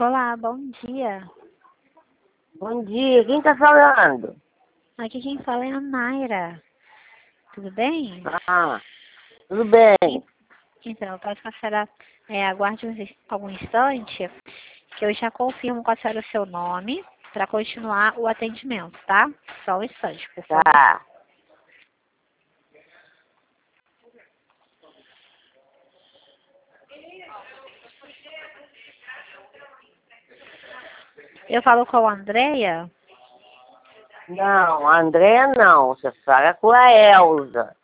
Olá, bom dia. Bom dia, quem tá falando? Aqui quem fala é a Naira. Tudo bem? Ah, tudo bem. Então, eu peço que a senhora aguarde algum instante, que eu já confirmo com a senhora o seu nome para continuar o atendimento, tá? Só um instante, por favor. Tá. Eu falo com a Andréia? Não, a André não. Você fala com a Elza.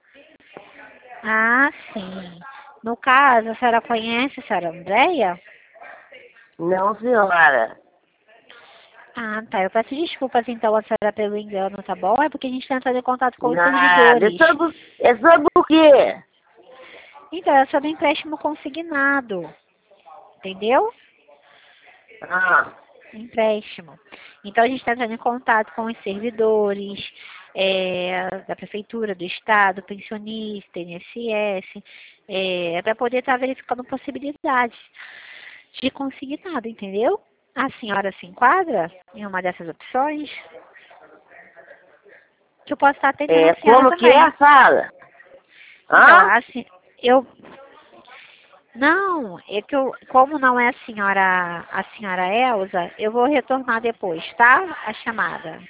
Ah, sim. No caso, a senhora conhece a senhora Andréia? Não, senhora. Ah, tá. Eu peço desculpas, então, a senhora pelo engano, tá bom? É porque a gente está entrando em contato com os Nada. servidores. É sobre o quê? Então, é sobre empréstimo consignado. Entendeu? Ah, Empréstimo. Então, a gente está entrando em contato com os servidores da Prefeitura, do Estado, pensionista, INSS, para poder estar verificando possibilidades de consignado, entendeu? A senhora se enquadra em uma dessas opções? Que eu posso estar atendendo a senhora como que é também. a sala? Então, Hã? assim, eu... Não, é que eu, como não é a senhora Elza, eu vou retornar depois, tá? A chamada.